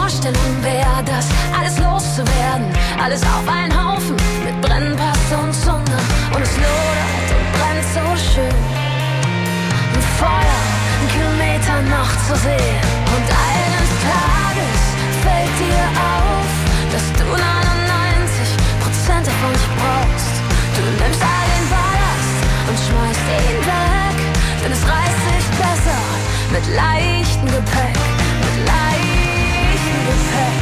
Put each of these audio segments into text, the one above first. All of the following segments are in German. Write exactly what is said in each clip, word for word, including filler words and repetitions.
Vorstellung wäre das, alles loszuwerden, alles auf einen Haufen mit Brennpaste und Zunge. Und es lodert und brennt so schön. Ein Feuer, ein Kilometer noch zu sehen. Und eines Tages fällt dir auf, dass du neunundneunzig Prozent davon nicht brauchst. Du nimmst all den Ballast und schmeißt ihn weg, denn es reißt sich besser mit leichtem Gepäck, mit leichtem Gepäck.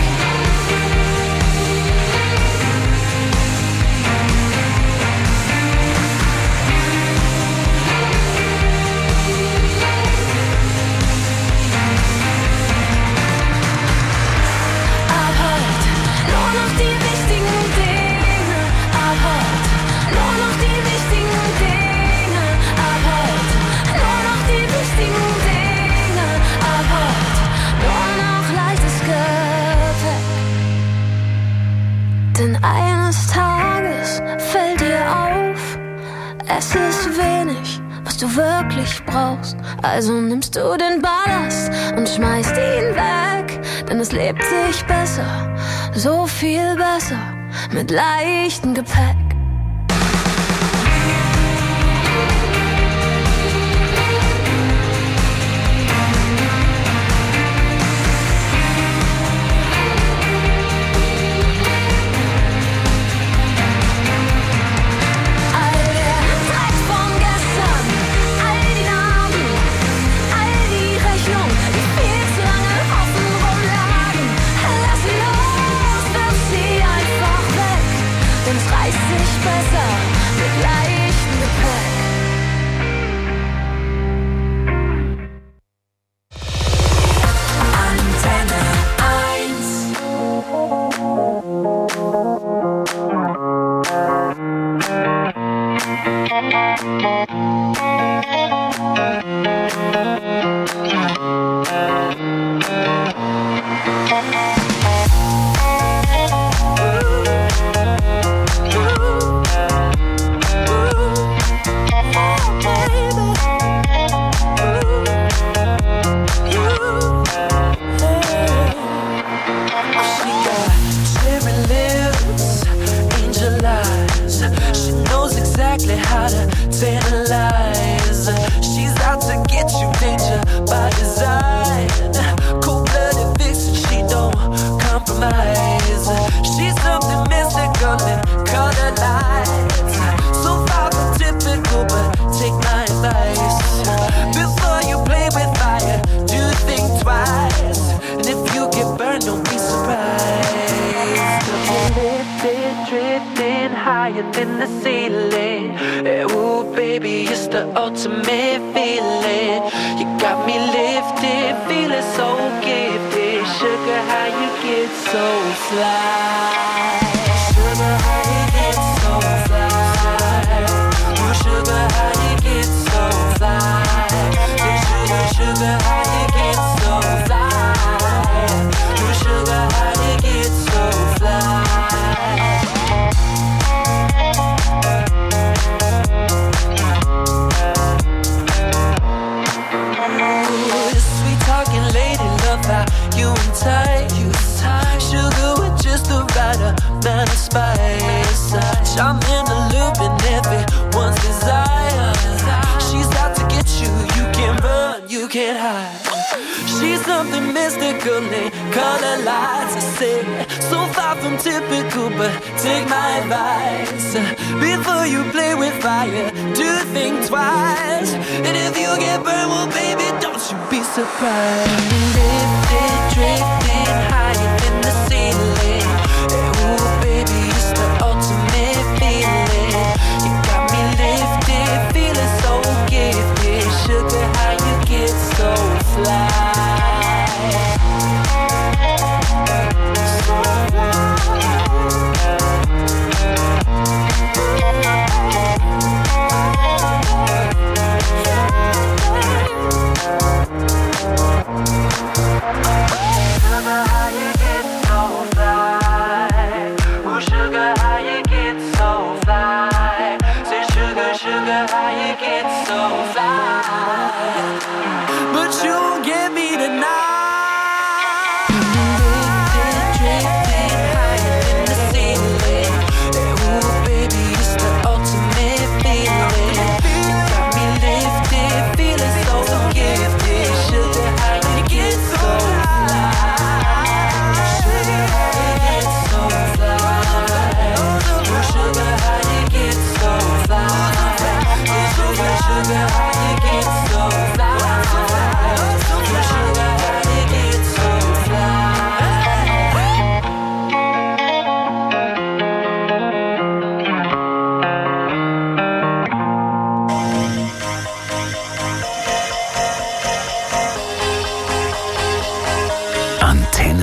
Ab heute nur noch die wichtigen Dinge, ab heute nur noch die wichtigen Dinge, ab heute nur noch die wichtigen Dinge, ab heute nur noch leichtes Gepäck. Denn eines Tages fällt dir auf, es ist wenig, was du wirklich brauchst. Also nimmst du den Ballast und schmeißt ihn weg, denn es lebt sich besser, so viel besser, mit leichtem Gepäck.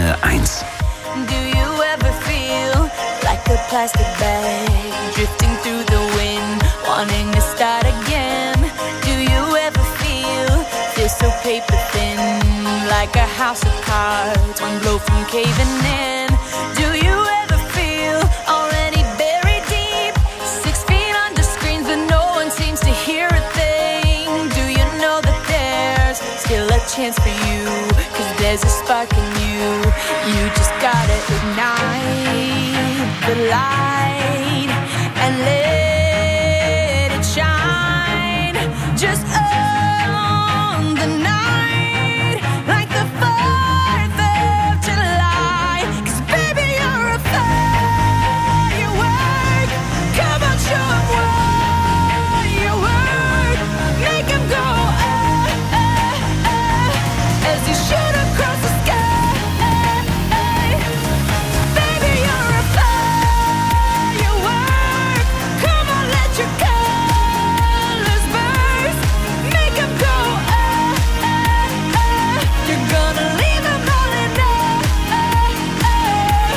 Antenne eins. Do you ever feel like a plastic bag drifting through the wind, wanting to start again? Do you ever feel feel so paper thin, like a house of cards, one blow from caving in? Do you ever feel already buried deep, six feet under screens, but no one seems to hear a thing? Do you know that there's still a chance for you? 'Cause there's a spark in you. You just gotta ignite the light and let it shine. Just own the night like the fourth of July. 'Cause baby, you're a firework. Come on, show 'em what you work. Make 'em go ah, ah, ah, as you shoot across the sky. Baby, you're a firework. Come on, let your colors burst. Make 'em go ah, ah, ah. You're gonna leave 'em all in ah, ah.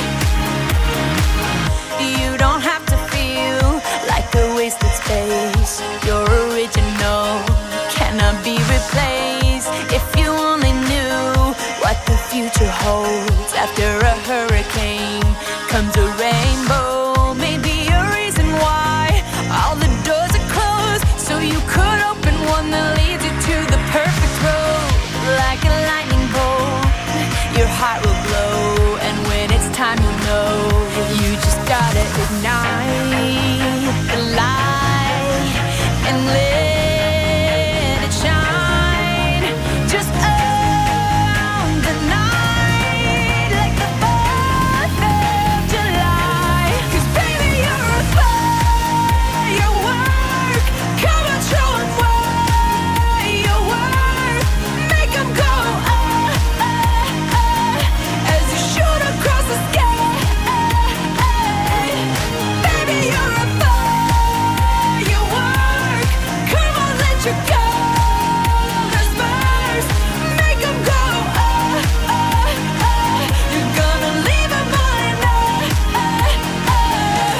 You don't have to feel like a wasted space. You're original, cannot be replaced. If you only knew what the future holds. After a hurricane comes a rainbow. Maybe a reason why all the doors are closed, so you could open one that leads you to the perfect road. Like a lightning bolt, your heart will glow, and when it's time you'll know. You just gotta ignite the light and let it shine. Just own the night like the fourth of July. 'Cause baby, you're a firework. Come on, show 'em what you work. Make 'em go ah, ah, ah, as you shoot across the sky. Baby, you're a firework. Come on, let your colors burst. Make 'em go ah, ah, ah. You're gonna leave 'em all in ah, ah, ah.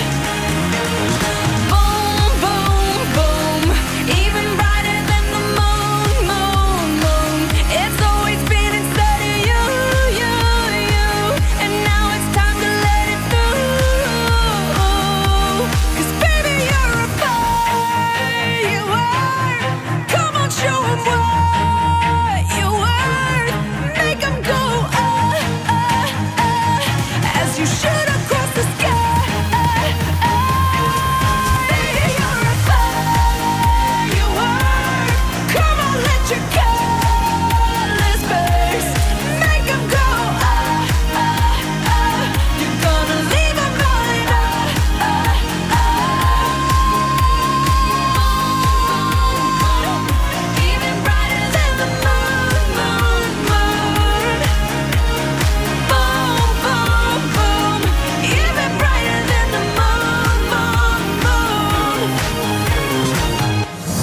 Boom, boom, boom. Even brighter than the moon, moon, moon. It's always been inside of you, you, you. And now it's time to let it through. 'Cause baby, you're a firework. Come on, show 'em what you work. Make 'em go ah, ah, ah, as you shoot across the sky. Baby, you're a firework. Come on, let your colors burst. Make 'em go ah, ah, ah. You're gonna leave 'em all in ah, ah, ah. Even brighter than the moon, moon, moon. Boom, boom, boom. Even brighter than the moon, moon, moon.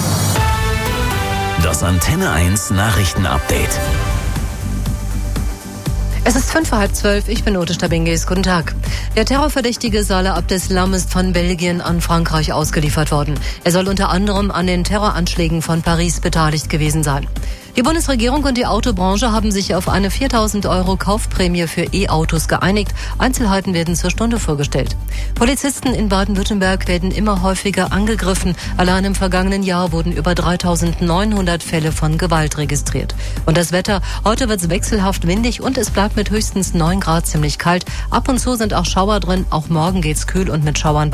Das Antenne eins Nachrichtenupdate. Es ist fünf vor halb zwölf, ich bin Ute Stabingis. Guten Tag. Der Terrorverdächtige Salah Abdeslam ist von Belgien an Frankreich ausgeliefert worden. Er soll unter anderem an den Terroranschlägen von Paris beteiligt gewesen sein. Die Bundesregierung und die Autobranche haben sich auf eine viertausend Euro Kaufprämie für E-Autos geeinigt. Einzelheiten werden zur Stunde vorgestellt. Polizisten in Baden-Württemberg werden immer häufiger angegriffen. Allein im vergangenen Jahr wurden über dreitausendneunhundert Fälle von Gewalt registriert. Und das Wetter, heute wird es wechselhaft windig und es bleibt mit höchstens neun Grad ziemlich kalt. Ab und zu sind auch Schauer drin, auch morgen geht's kühl und mit Schauern